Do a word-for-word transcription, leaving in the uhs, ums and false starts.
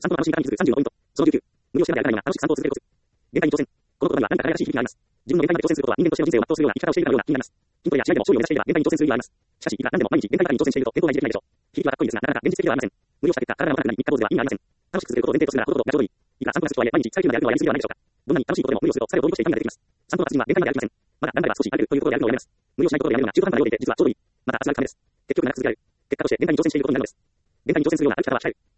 散歩の楽しみ方に気づくさんじゅうのポイント。そのきゅうきゅう。無理をしながらやらないが楽しく散歩を続けるコツ。限界に挑戦。この言葉には何か可愛らしい響きがあります。自分の限界まで挑戦することは人間としての人生を全うするような生き方をしているかのような気になります。筋トレや試合でも勝利を目指していれば限界に挑戦する意味があります。しかし、いくら何でも毎日限界に挑戦していると健康が維持できないでしょう。響きはかっこいいですが、なかなか現実的ではありません。無理をした結果、体が悪くなり、三日坊主では意味がありません。楽しく続けることを前提とするならほどほどがちょうどいい。いくら散歩がするとはいえ、毎日最近までやるのはやりすぎではないでしょうか。どんなに楽しいことでも無理をすると、作業を通り越して痛みが出てきます。散歩の達人は限界まで歩きません。まだ頑張れば少し歩けるということでやるのをやめます。無理をしないことでやるのが中途半端なようでいて、実はちょうどいい。また、つらいためです。結局長く続けられる。結果として限界に挑戦していることになるのです。限界に挑戦するような歩き方は鍛える。